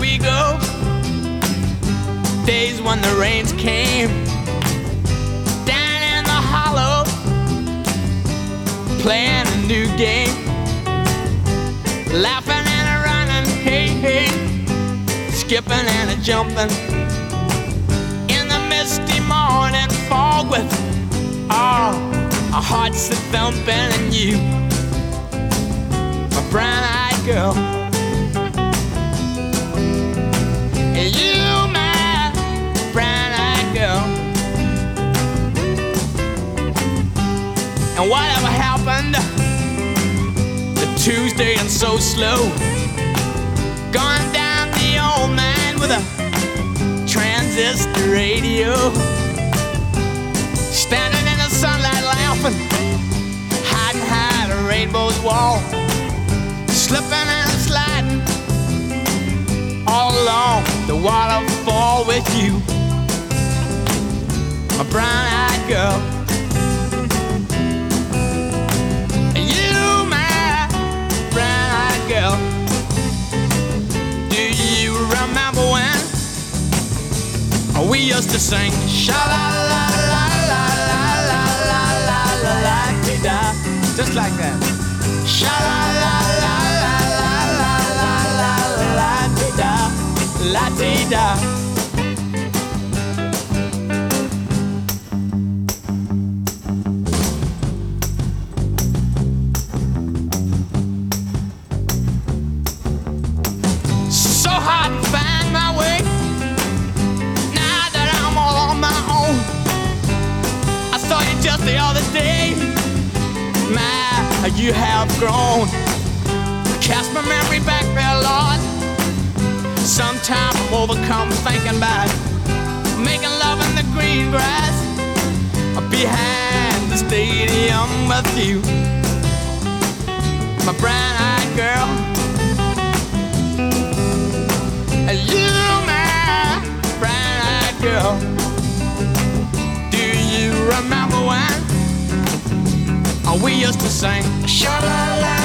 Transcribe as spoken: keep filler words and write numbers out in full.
we go. Days when the rains came down in the hollow, playing a new game, laughing and a running, hey, hey, skipping and a jumping in the misty morning fog with all our hearts a thumping, and you, my brown-eyed girl, and you, my brown-eyed girl. And whatever happened to Tuesday and so slow, gone down the old man with a transistor radio, standing in the sunlight laughing, hiding behind a rainbow's wall, slipping and sliding all along the waterfall with you, my brown-eyed girl. You, my brown-eyed girl. Do you remember when we used to sing sha-la-la-la-la-la-la-la-la-la-la-la-la-la-la-la, just like that. Sha-la-la-la-la-la-la-la-la-la-la-la-la-la-la. So hard to find my way now that I'm all on my own. I saw you just the other day. My, you have grown. Cast my memory back there, Lord. Sometimes I'm overcome thinking about making love in the green grass behind the stadium with you, my brown-eyed girl. You, my brown-eyed girl. Do you remember when we used to sing sha-la-la?